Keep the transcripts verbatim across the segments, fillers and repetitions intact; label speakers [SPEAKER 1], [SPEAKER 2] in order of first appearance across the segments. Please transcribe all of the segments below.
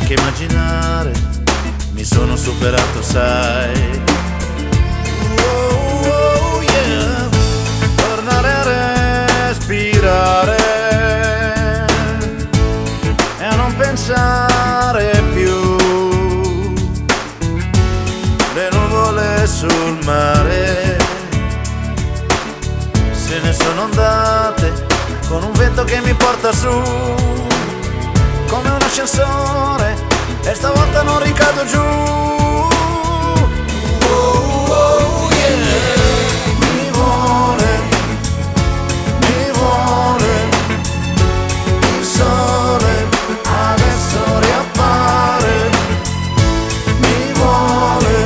[SPEAKER 1] neanche immaginare, mi sono superato, sai. Oh, oh, yeah. Tornare a respirare e a non pensare più. Le nuvole sul mare se ne sono andate con un vento che mi porta su come un ascensore e stavolta non ricado giù. Oh, oh, yeah. Mi vuole, mi vuole il sole, adesso riappare. Mi vuole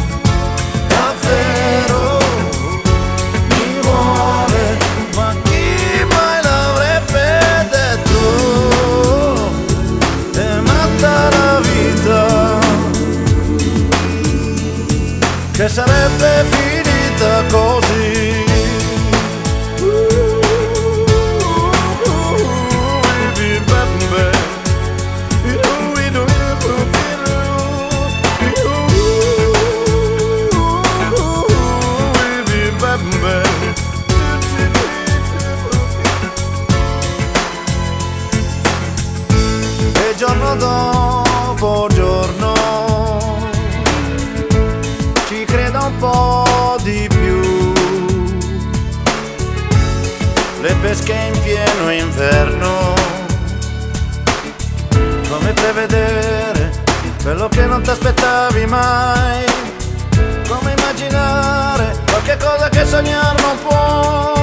[SPEAKER 1] davvero, mi vuole, ma chi mai l'avrebbe detto? È matta la vita, che sarebbe finita così. E giorno dopo giorno ci credo un po' di più. Le pesche in pieno inverno, come prevedere quello che non ti aspettavi mai, come immaginare qualche cosa che sognare non può.